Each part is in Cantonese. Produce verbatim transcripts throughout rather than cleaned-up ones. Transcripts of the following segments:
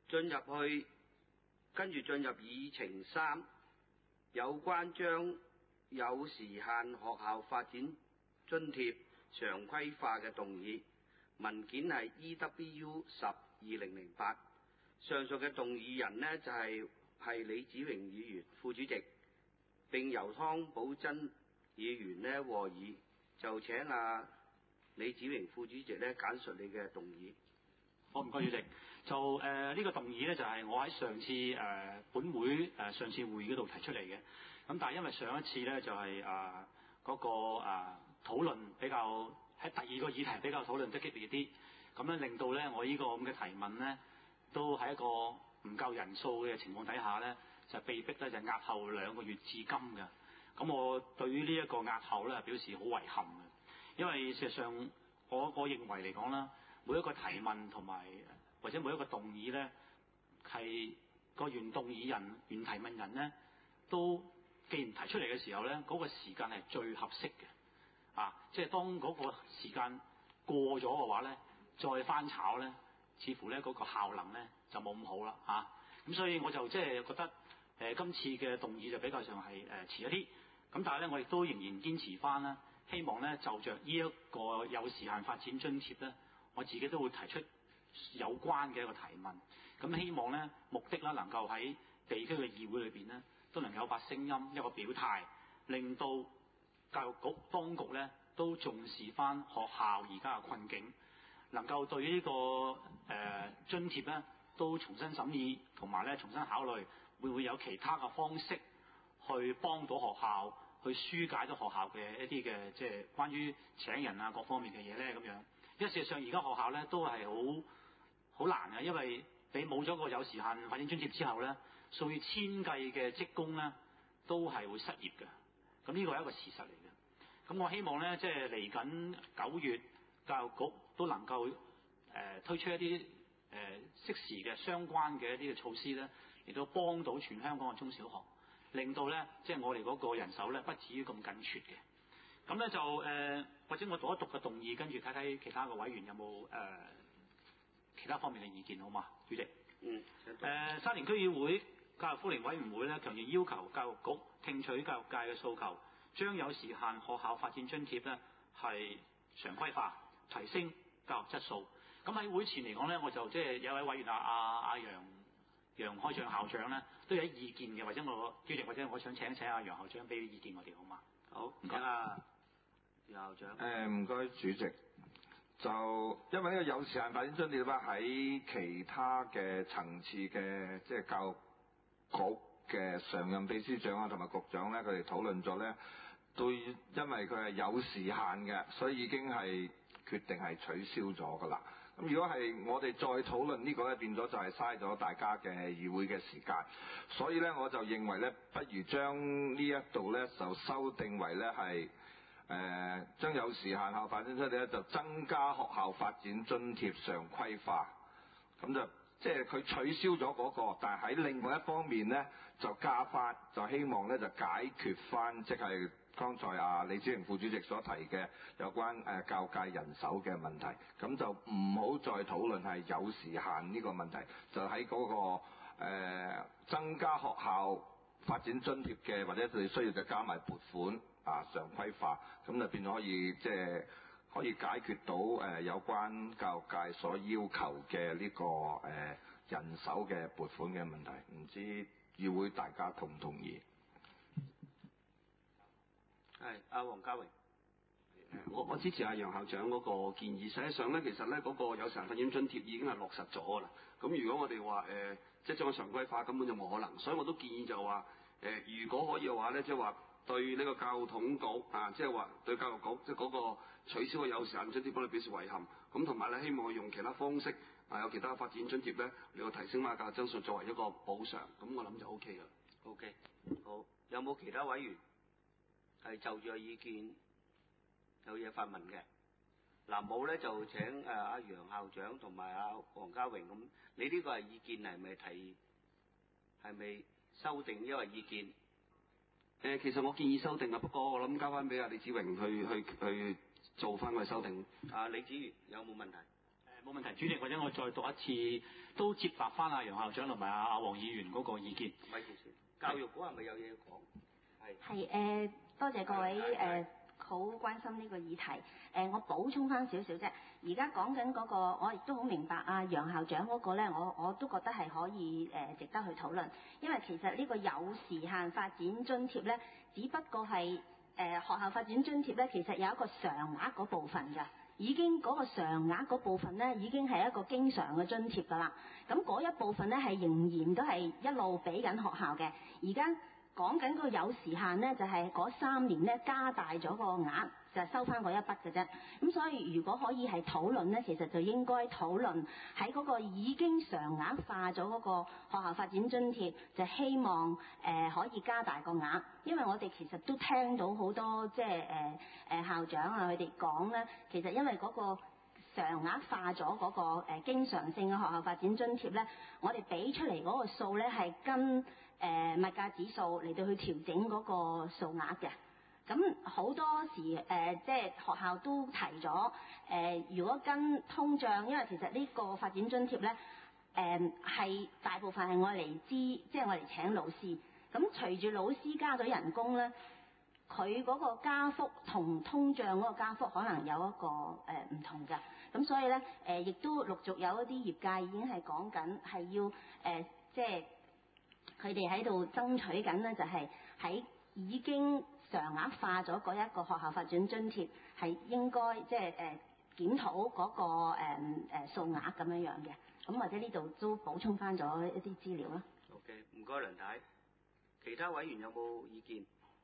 進入去，跟住進入議程三，有關將有時限學校發展津貼常規化嘅動議，文件係 E W U 十二零零八。上述嘅動議人呢，就係、係李子榮議員副主席，並由湯寶珍議員呢和議。就請啊李子榮副主席咧簡述你嘅動議。 好，唔該主席。就誒呢、呃這個動議咧，就係、是、我喺上次誒、呃、本會誒、呃、上次會議嗰度提出嚟嘅。咁但係因為上一次咧就係誒嗰個誒、呃、討論比較喺第二個議題比較討論得激烈啲，咁咧令到咧我呢個咁嘅提問咧都喺一個唔夠人數嘅情況底下咧，就被逼咧就押後兩個月至今嘅。咁我對於呢一個押後咧表示好遺憾嘅，因為事實上我我認為嚟講啦，每一個提問同埋或者每一個動議咧，係個原動議人、原提問人咧，都既然提出嚟嘅時候咧，嗰、那個時間係最合適嘅，啊，即係當嗰個時間過咗嘅話咧，再翻炒咧，似乎咧嗰、那個效能咧就冇咁好啦，啊，咁所以我就即係覺得誒、呃、今次嘅動議就比較上係誒、呃、遲一啲。咁但係咧，我亦都仍然堅持翻啦，希望咧就着呢一個有時限發展津貼咧，我自己都會提出有關嘅一個提問。咁希望咧目的咧能夠喺地區嘅議會裏邊咧，都能夠有把聲音一個表態，令到教育局當局咧都重視翻學校而家嘅困境，能夠對呢、這個誒、呃、津貼咧都重新審議，同埋咧重新考慮會唔會有其他嘅方式。去幫到學校，去疏解到學校嘅一啲嘅即係關於請人啊各方面嘅嘢咧咁樣。因為事實上而家學校咧都係好好難嘅，因為你冇咗個有時限發展津貼之後咧，數以千計嘅職工咧都係會失業嘅。咁呢個係一個事實嚟嘅。咁我希望咧即係嚟緊九月，教育局都能夠誒、呃、推出一啲誒、呃、適時嘅相關嘅一啲嘅措施咧，嚟到幫到全香港嘅中小學。令到咧，即係我哋嗰個人手咧，不至於咁緊缺嘅。咁咧就誒、呃，或者我讀一讀個動議，跟住睇睇其他嘅委員有冇誒、呃、其他方面嘅意見，好嘛，主席？ 嗯。 誒、呃，沙田區議會教育福利委員會咧，強烈要求教育局聽取教育界嘅訴求，將有時限學校發展津貼咧係常規化，提升教育質素。咁喺會前嚟講咧，我就即係有位委員啊，阿阿楊。楊開長校長咧都有啲意見嘅，或者我主席或者我想請一請阿楊校長俾啲意見我哋好嘛？ 好，唔該啊，楊校長。 誒唔該主席，就因為呢個有時限發展津貼咧喺其他嘅層次嘅即係教育局嘅常任秘書長啊同埋局長咧，佢哋討論咗咧，都因為佢係有時限嘅，所以已經係決定係取消咗噶啦。咁如果係我哋再討論呢個咧，變咗就係嘥咗大家嘅議會嘅時間。所以咧，我就認為咧，不如將呢一度咧就修訂為咧係誒將有時限校發展津貼咧就增加學校發展津貼常規化。咁就即係佢取消咗嗰個，但係喺另外一方面咧就加翻，就希望咧就解決翻即係剛才啊李子榮副主席所提嘅有關誒、呃、教育界人手嘅問題，咁就唔好再討論係有時限呢個問題，就喺嗰、那個、呃、增加學校發展津貼嘅或者佢哋需要就加埋撥款啊常規化，咁就變咗可以即係可以解決到誒、呃、有關教育界所要求嘅呢、這個誒、呃、人手嘅撥款嘅問題，唔知議會大家同唔同意？ 係阿黃家榮。 我我支持阿楊校長嗰個建議。實際上咧，其實咧嗰、那個有時限發展津貼已經係落實咗㗎啦。咁如果我哋話誒，即係將個常規化，根本就冇可能。所以我都建議就話誒、呃，如果可以嘅話咧，即係話對呢個教育統局啊，即係話對教育局即係嗰個取消個有時限津貼，幫你表示遺憾。咁同埋咧，希望用其他方式啊，有其他發展津貼咧，嚟到提升埋教育質素作為一個補償。咁我諗就 O K 啦。 O K，好，有冇其他委員係就住個意見有嘢發問嘅？嗱冇咧就請誒阿楊校長同埋阿黃家榮咁，你呢個係意見係咪提係咪修訂？因為意見誒、 呃，其實我建議修訂啊，不過我諗交翻俾阿李子榮去去去做翻個修訂。 啊，李子榮有冇問題？ 誒冇問題，主席，或者我再讀一次，都接納翻阿楊校長同埋阿阿黃議員嗰個意見。 咪住先，教育局係咪有嘢講？係。 係誒、呃，多謝各位誒好、呃、關心呢個議題。誒、呃，我補充翻少少啫。而家講緊嗰個，我亦都好明白阿楊校長嗰個咧，我我都覺得係可以誒、呃、值得去討論。因為其實呢個有時限發展津貼咧，只不過係誒、呃、學校發展津貼咧，其實有一個常額嗰部分㗎。已經嗰個常額嗰部分咧，已經係一個經常嘅津貼㗎啦。咁嗰一部分咧，係仍然都係一路俾緊學校嘅。而家講緊個有時限咧，就係嗰三年咧加大咗個額，就係收翻嗰一筆嘅啫。咁所以如果可以係討論咧，其實就應該討論喺嗰個已經常額化咗嗰個學校發展津貼，就希望誒、呃、可以加大個額。因為我哋其實都聽到好多即係誒誒校長啊佢哋講咧，其實因為嗰個常額化咗嗰、那個誒、呃、經常性嘅學校發展津貼咧，我哋俾出嚟嗰個數咧係跟誒、呃、物價指數嚟到去調整嗰個數額嘅。咁好多時誒、呃、即係學校都提咗誒、呃，如果跟通脹，因為其實呢個發展津貼咧誒係大部分係我嚟支，即係我嚟請老師。咁隨住老師加咗人工咧，佢嗰個加幅同通脹嗰個加幅可能有一個誒唔、呃、同嘅。咁所以咧誒，亦、呃、都陸續有一啲業界已經係講緊係要誒、呃，即係佢哋喺度爭取緊咧，就係喺已經常額化咗嗰一個學校發展津貼，係應該即係誒檢討嗰、那個誒誒數額咁樣樣嘅。咁或者呢度都補充翻咗一啲資料啦。 OK， 唔該梁太。其他委員有冇意見？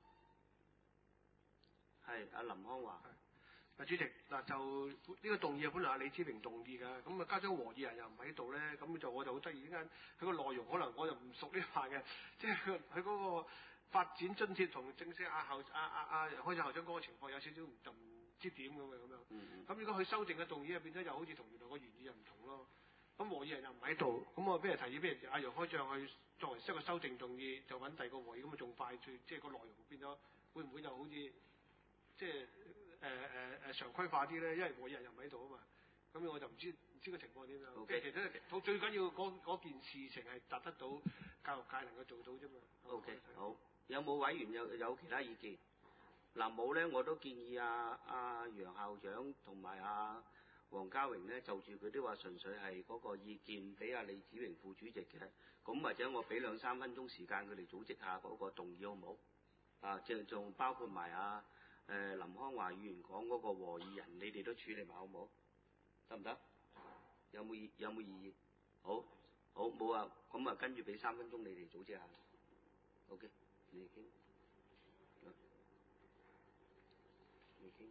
係阿林康華。 啊，主席嗱，就呢、這個動議本來係李子明動議㗎，咁啊加咗和議人又唔喺度咧，咁就我就好得意，點解佢個內容可能我就唔熟呢塊嘅，即係佢佢嗰個發展津貼同正式阿校阿阿阿開始校長嗰個情況有少少就唔知點咁嘅咁樣。咁、嗯嗯、如果佢修正嘅動議入變咗又好似同原來個原意又唔同咯。咁和議人又唔喺度，咁我俾人提議，俾人阿楊開將去作為一個修正動議，就揾第二個和議，咁啊仲快，最即係個內容變咗會唔會又好似即係？誒誒誒常規化啲咧，因為我人又唔喺度啊嘛，咁我就唔知唔知個情況點樣。即係 Okay. 其實最緊要嗰件事情係達得到教育界能夠做到啫嘛。 O、okay, K， 好，有冇委員有有其他意見？嗱冇咧，我都建議阿阿楊校長同埋阿黃家榮咧，就住佢啲話純粹係嗰個意見，俾阿李子榮副主席嘅。咁或者我俾兩三分鐘時間佢哋組織下嗰個動議好唔好？啊，即係仲包括埋阿。誒、呃、林康華議員講嗰個和議人，你哋都處理埋好唔好？得唔得？有冇異有冇異議？好，好冇啊，咁啊跟住俾三分鐘你哋組織下。OK， 你傾，你傾。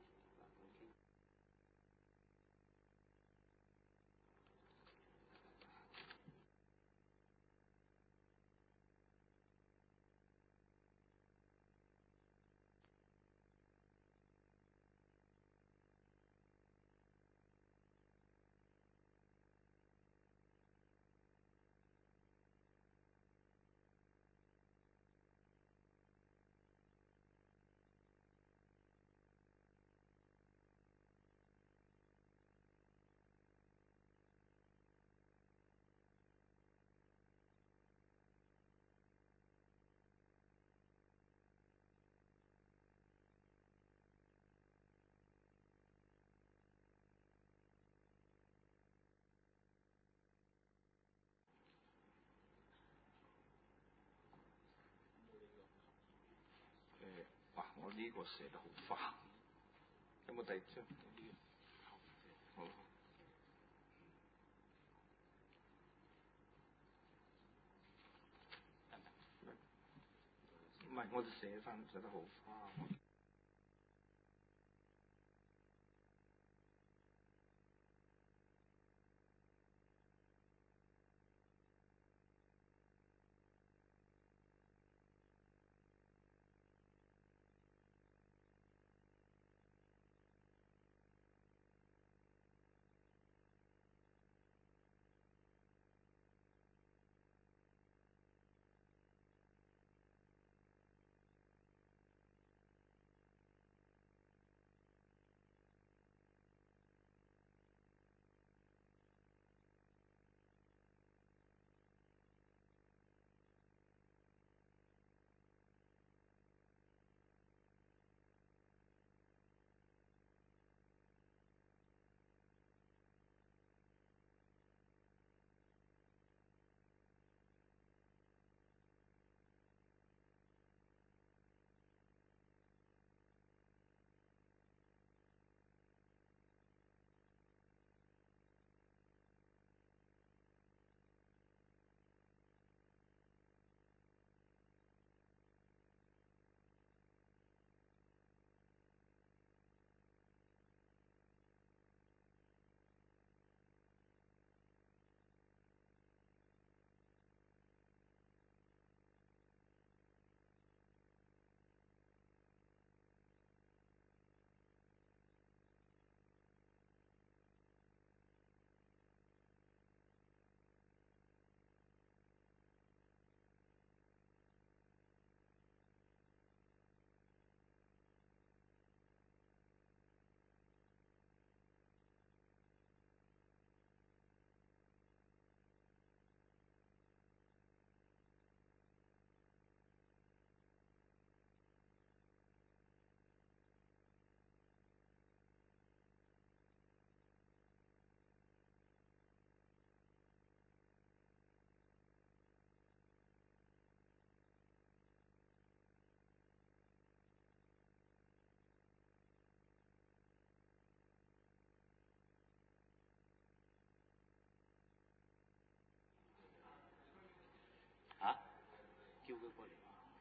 我呢個寫得好花，有冇第二張？好。唔係，我就寫翻寫得好花。 叫佢過嚟。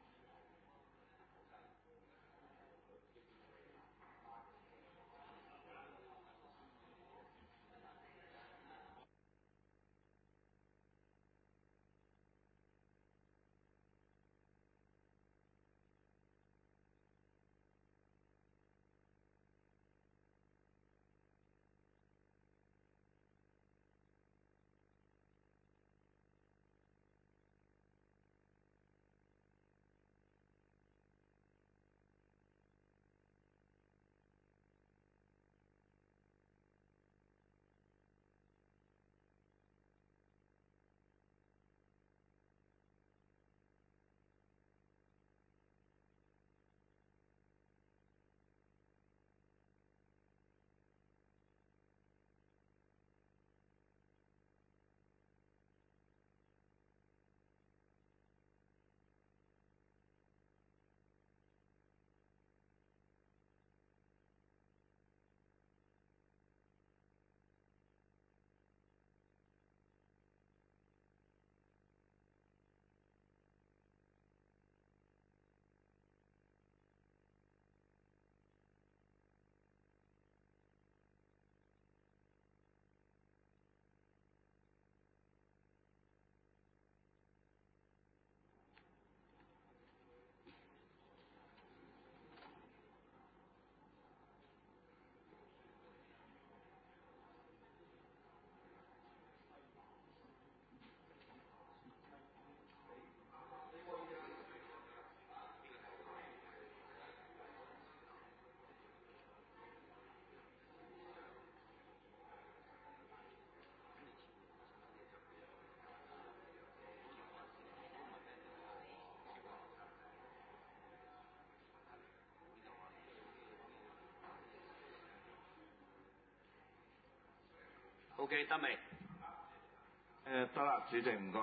OK 得未？ 誒得啦，主席唔該。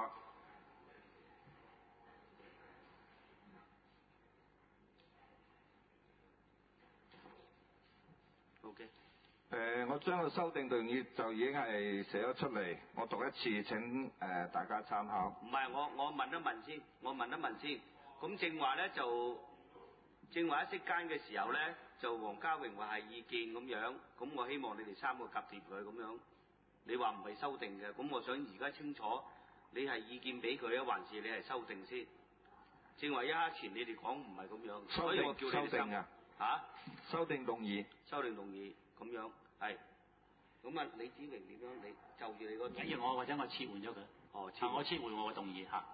OK。 誒、呃，我將個修訂動議就已經係寫咗出嚟，我讀一次請誒、呃、大家參考。 唔係，我我問一問先，我問一問先。咁正話咧就正話一息間嘅時候咧，就黃家榮話係意見咁樣，咁我希望你哋三個夾掂佢咁樣。你話唔係修訂嘅，咁我想而家清楚，你係意見俾佢啊，還是你係修訂先？正話一刻前你哋講唔係咁樣，所以我叫你哋三啊嚇修訂動議， 修訂動議咁樣係。咁啊，李子榮點樣？你就住你嗰， 緊要我或者我撤換咗佢。 哦， 啊，我撤換我嘅動議嚇。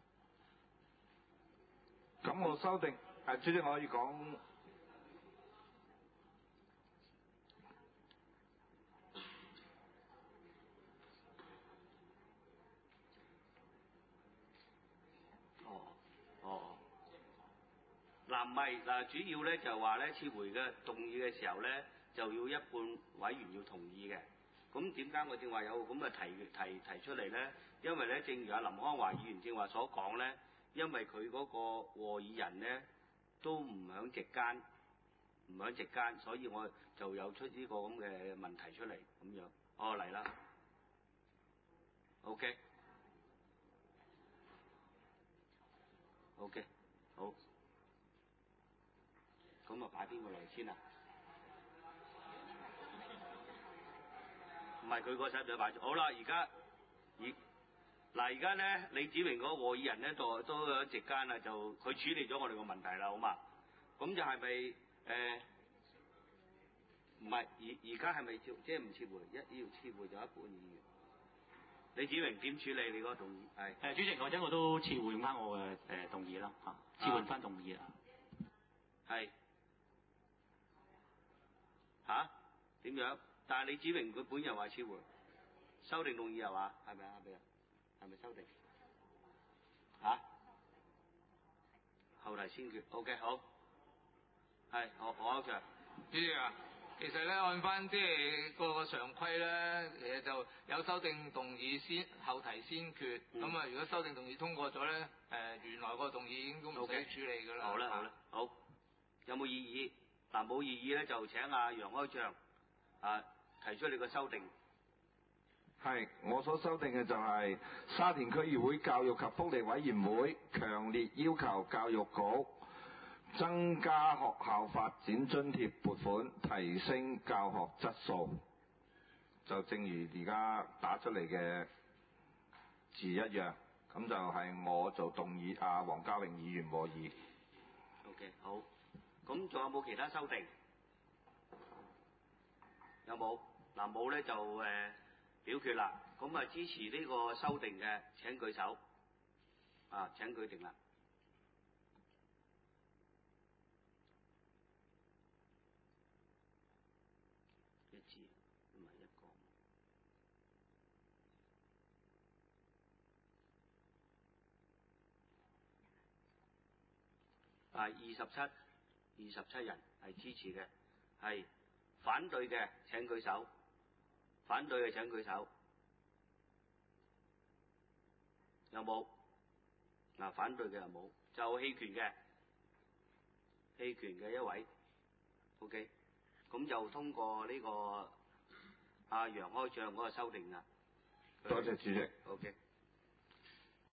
咁我修訂誒，主席我可以講。 嗱唔係嗱，主要咧就話咧撤回嘅動議嘅時候咧，就要一半委員要同意嘅。咁點解我正話有咁嘅提提提出嚟咧？因為咧，正如阿林康華議員正話所講咧，因為佢嗰個和議人咧都唔響席間，唔響席間，所以我就有出呢個咁嘅問題出嚟咁樣。哦嚟啦 ，OK，OK，、OK, OK, 好。咁啊，擺邊個嚟先啊？唔係佢個手就擺咗。好啦，而家而嗱而家咧，李子榮嗰個和議人咧都都喺席間啦，就佢處理咗我哋個問題啦，好嘛？咁就係咪誒？唔係而而家係咪即係唔撤回？一要撤回就一半議員。李子榮點處理你嗰個動議？係誒，主席，或者我都撤換翻我嘅誒動議啦嚇，撤換翻動議啊。 係。嚇點樣？但係李子榮佢本人話撤回，修訂動議係嘛？係咪啊？係咪啊？係咪修訂？嚇？後提先決。OK 好。係我我歐強。 主席啊，其實咧按翻即係個個常規咧，其實就有修訂動議先後提先決。咁啊、嗯，如果修訂動議通過咗咧，誒原來個動議已經都唔使處理㗎啦。 好啦好啦，好。有冇異議？嗱冇異議咧，就請阿楊開祥啊提出你個修訂。 係，我所修訂嘅就係沙田區議會教育及福利委員會強烈要求教育局增加學校發展津貼撥款，提升教學質素。就正如而家打出嚟嘅字一樣，咁就係我做動議，阿黃家榮議員和議。 OK， 好。咁仲有冇其他修訂？有冇？嗱冇咧就誒、呃、表決啦。咁啊支持呢個修訂嘅請舉手。啊，請舉定啦。一支唔係一個。啊，二十七，二十七人係支持嘅，係反對嘅請舉手，反對嘅請舉手，有冇？嗱、啊，反對嘅有冇？就棄權嘅，棄權嘅一位 ，OK， 咁就通過呢、這個阿、啊、楊開將嗰個修訂啦。 多謝主席。 OK。